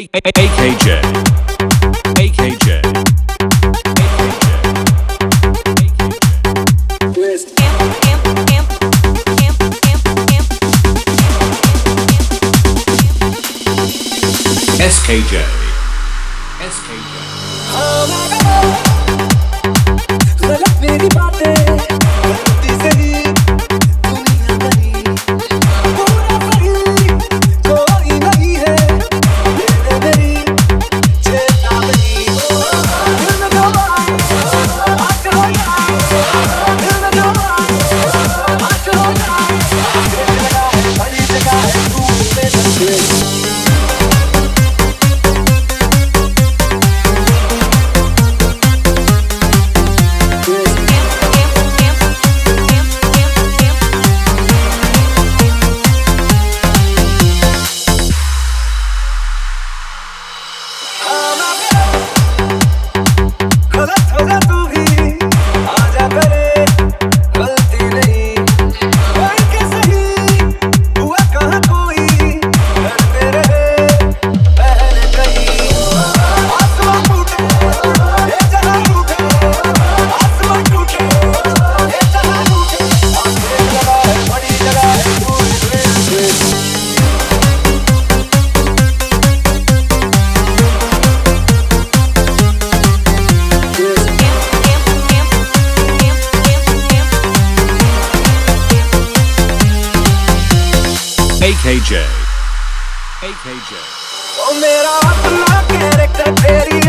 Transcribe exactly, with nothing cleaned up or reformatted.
A K J. A K J. S K J. S K J. मेरी बातें गलती से ही दुनिया गई पूरा सही कोई नहीं है ये मेरी चेतावनी दिल में जो आए आज हो जाए दिल में जो आए आज हो जाए बड़ी जगह है तू मेरे A K J. A K J. ओ मेरा अपना कैरेक्टर तेरी